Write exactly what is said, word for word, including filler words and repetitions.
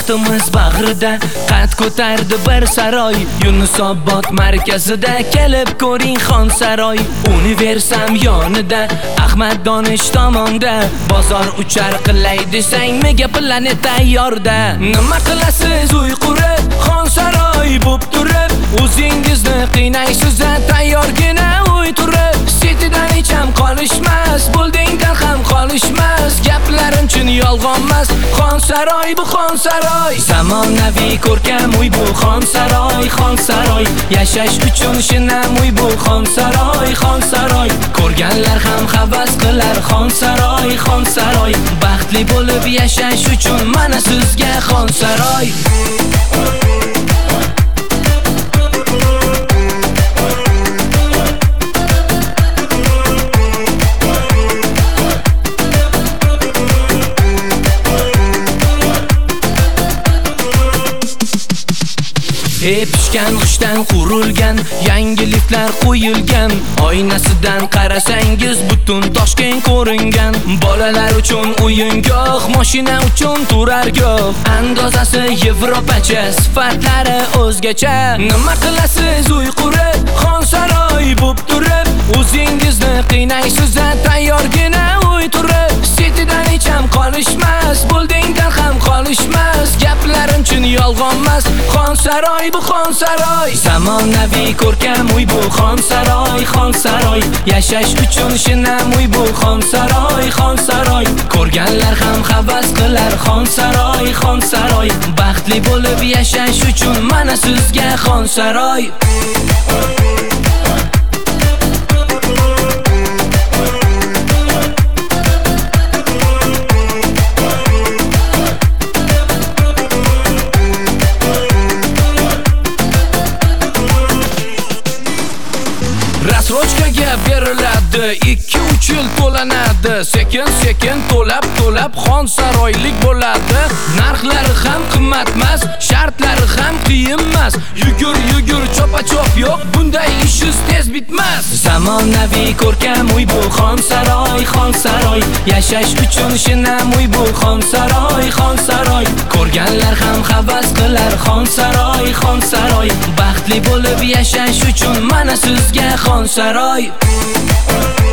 Davlatimiz bag'rida qad ko'tardi bir saroy. Yunusobod markazida kelib ko'ring xon saroy. Universam yonida Ahmad Donish tomonda bozor uchar qilay desang mega planet tayyorda. Nima qilasiz uy qurib xon saroy bo'p turib, o'zingizni qiynaysiz tayyorgina uy turib. Sitidan hech ham qolishmas, buldingdan ham qolishmas. Gaplarim chin yolg'onmas, xon saroy bu xon saroy. Zamonaviy ko'rkam uy bu xon saroy, xon saroy. Yashash uchun shinam uy bu xon saroy, xon saroy. Ko'rganlar ham havas qilar xon saroy, xon saroy. Baxtli bo'lib yashash uchun mana sizga xon saroy. Pishgan g'ishdan qurilgan yangi liftlar qo'yilgan. Oynasidan qarasangiz butun Toshkent ko'ringan. Bolalar uchun o'yingoh, mashina uchun turargoh. Andozasi Yevropacha, sifatlari o'zgacha. Nima qilasiz uy qurib xon saroy bo'p turib, o'zingizni qiynaysiz tayyorgina uy turib. Sitidan hech ham qolishmas, buldingdan ham qolishmas. Gaplarim chin yolg'onmas, xon saroy bu xon saroy. Zamonaviy ko'rkam uy bu xon saroy, xon saroy. Yashash uchun shinam uy bu xon saroy, xon saroy. Ko'rganlar ham havas qilar xon saroy, xon saroy. Baxtli bo'lib yashash uchun mana sizga xon saroy. Rasrochkaga beriladi, ikki uch yil to'lanadi. Sekin sekin to'lab to'lab xon saroylik bo'ladi. Narxlari ham qimmatmas, shartlari ham qiyinmas. Yugur yugur chopa chop yo'q, bunday ishingiz tez bitmas. Zamonaviy ko'rkam uy bu xon saroy, xon saroy. Yashash uchun shinam uy bu xon saroy, xon saroy. Ko'rganlar ham havas qilar xon saroy, xon saroy. Baxtli bo'lib yashash uchun mana sizga xon saroy.